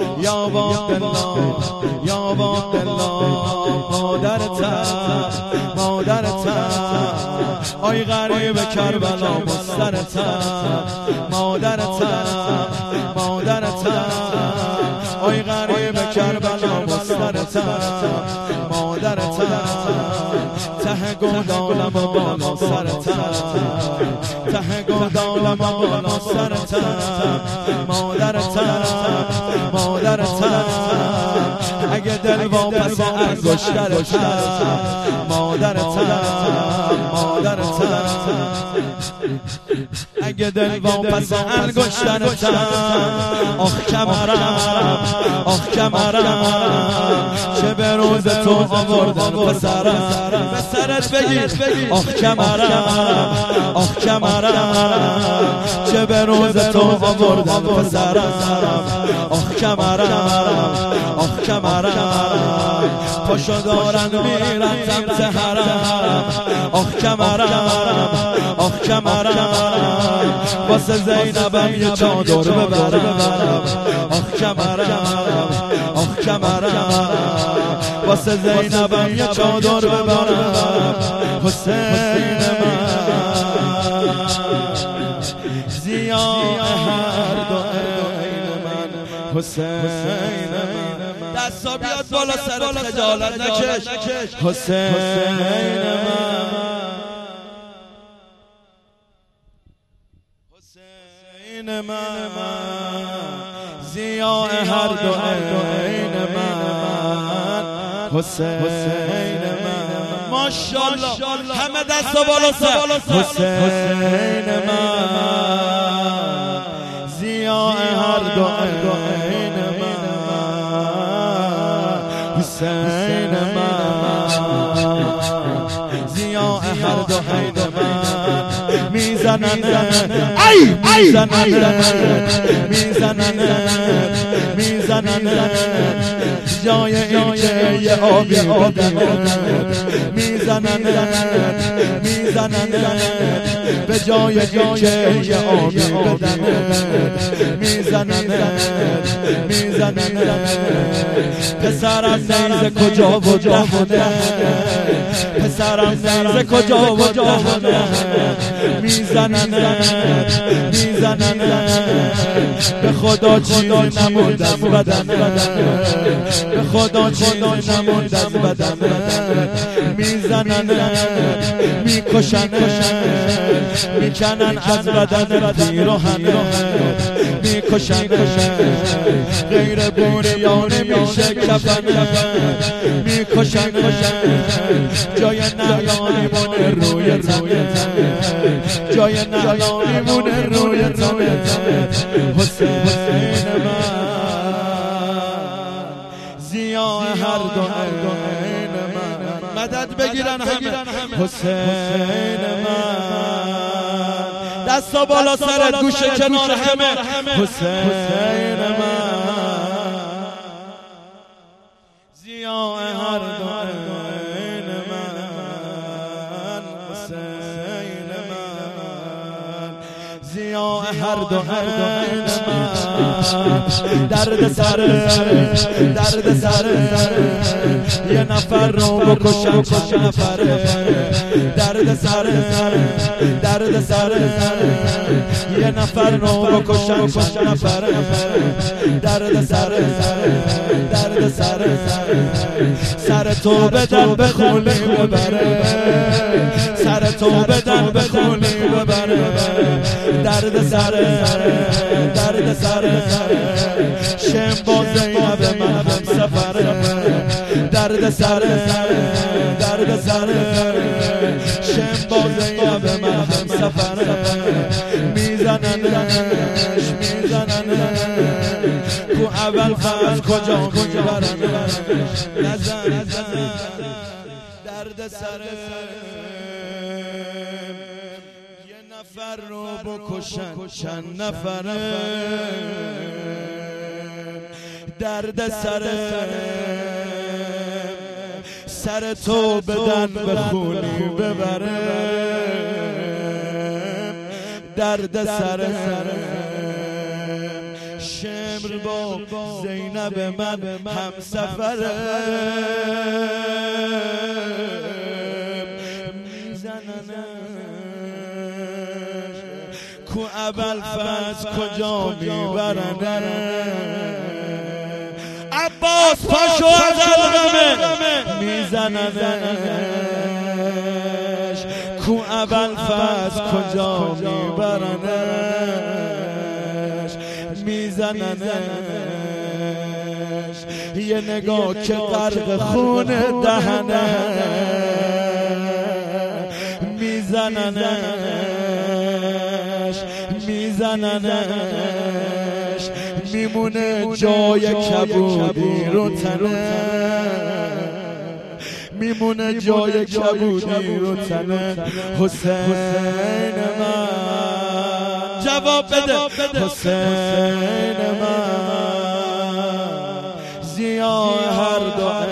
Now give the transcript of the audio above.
یا عبدالله یا عبدالله مادرتم آی غریب کربلا مسترتم مادرتم آی غریب کربلا مسترتم مادرتم ته گلدانم بالا سرتم ته گلدانم بالا سرتم مادرتم اگه دل واپس انگشترتم مادرتم اگه دل واپس انگشترتم آخ کمرم چه به روز تو آوردن پسرم به سرت بگیر آخ کمرم چه به روز تو آوردن پسرم آخ کمرم پاشو دارن میرن سمت حرم آخ کمرم واسه زینبم یه چادر ببرم آخ کمرم واسه زینبم یه چادر ببرم حسین من ضیاء هر دو عین من حسین من دستا بیاد بالا سرت خجالت نکش حسین من ضیاء هر دو عین من حسین من ماشاءالله همه دستا بالا سر حسین من ضیاء هر دو عین من حسین من ضیاء هر دو عین من میزنن جای این که یه آبی بدن میزنن به جای این که یه آبی بدن میزنن پسرم نیزه کجا و دهنه پسرم نیزه کجا و دهنه میزنن به خدا چیزی نموند از بدن به خدا چیزی نموند از بدن میزنن میکشن میکنن از بدن پیراهن میکشن غیر بوریان میشه کفن میکشن جای نعلانی مونه روی تنه جای نعلانی مونه روی تنه حسین من ضیاء هر دو عین من مدد بگیرن همه حسین من دستا بالا سرت گوشه کنار همه حسین من ضیاء هر دو عین من حسین من ضیاء هر دو عین من درد سر یه نفر رو بکشم چند نفره درد سر یه نفر رو بکشم چند نفره درد سر تو بدن به خونی ببره سر تو بدن به خونی ببره درد سر شم با زینب من هم سفره درد سر شم با زینب من هم سفره میزننش کو اول فقط کجا میبرنش نزن درد سر یه نفر رو بکشن چند نفره درد سر تو بدن به خونی ببره درد سر شمر با زینب من هم سفرم میزننش کو ابوالفضل کجا میبرنه عباس پاشو از الغمه میزننش کو ابوالفضل کجا میبرنش میزننش یه نگاه که غرق خون دهنه میزننش میزننش میمونه جای کبودی رو تنه میمونه جای کبودی رو تنه حسین من جواب بده حسین من ضیاء هر دو